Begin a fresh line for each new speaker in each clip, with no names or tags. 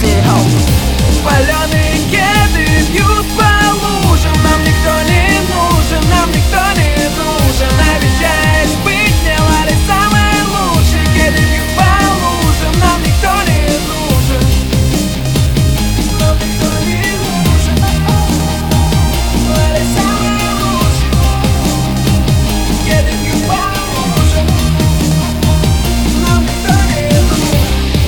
Паленые кеды бьют по лужам. Нам никто не нужен, нам никто не нужен. Обещаешь быть мне, Ларри, самый лучший. Кеды бьют по лужам. Нам никто не нужен. Нам никто не нужен. Ларри, самый лучший. Кеды бьют по лужам. Нам никто не нужен.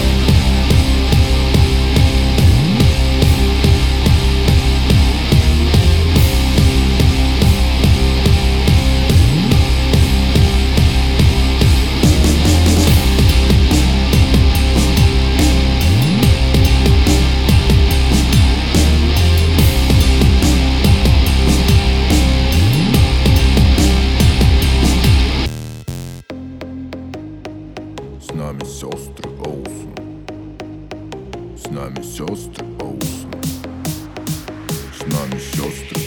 С нами сестры Олсен. С нами сестры Олсен. С нами сестры